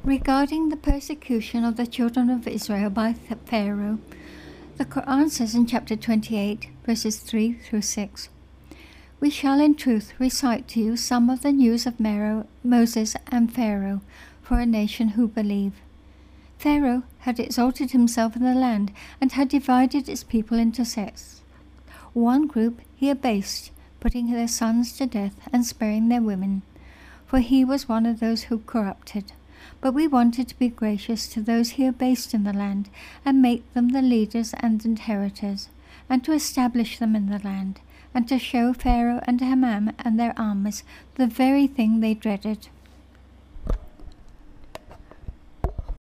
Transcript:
Regarding the persecution of the children of Israel by Pharaoh, the Quran says in chapter 28, verses 3 through 6, "We shall in truth recite to you some of the news of Moses and Pharaoh for a nation who believe. Pharaoh had exalted himself in the land and had divided its people into sects. One group he abased, putting their sons to death and sparing their women, for he was one of those who corrupted. But we wanted to be gracious to those he abased in the land, and make them the leaders and inheritors, and to establish them in the land, and to show Pharaoh and Haman and their armies the very thing they dreaded.